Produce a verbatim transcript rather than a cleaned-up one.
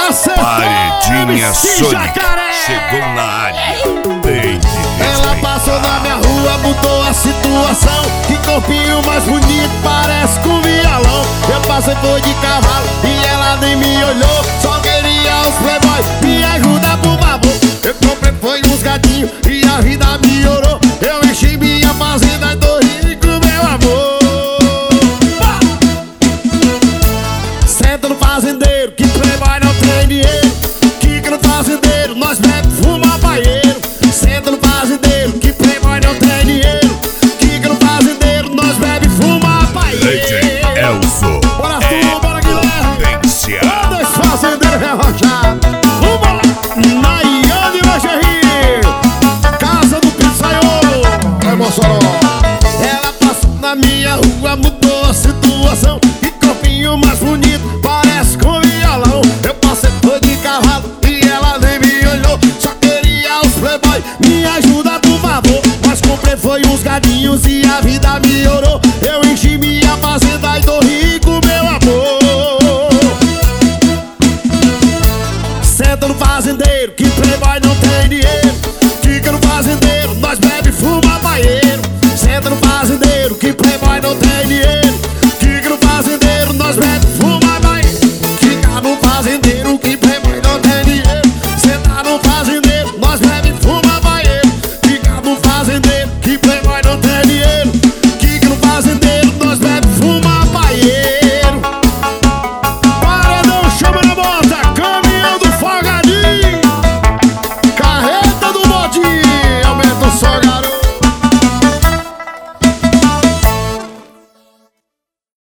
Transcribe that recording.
Paredinha Sônica chegou na área. Tem que Ela passou na minha rua, mudou a situação. Que corpinho mais bonito, parece com violão. Eu passei foi de cavalo e ela nem me olhou. Só queria os playboys, me ajuda por favor. Eu comprei foi uns gatinhos e a vida melhorou. Eu enchi minha fazenda e tô rico, meu amor. Senta no fazendeiro que playboy não tem dinheiro.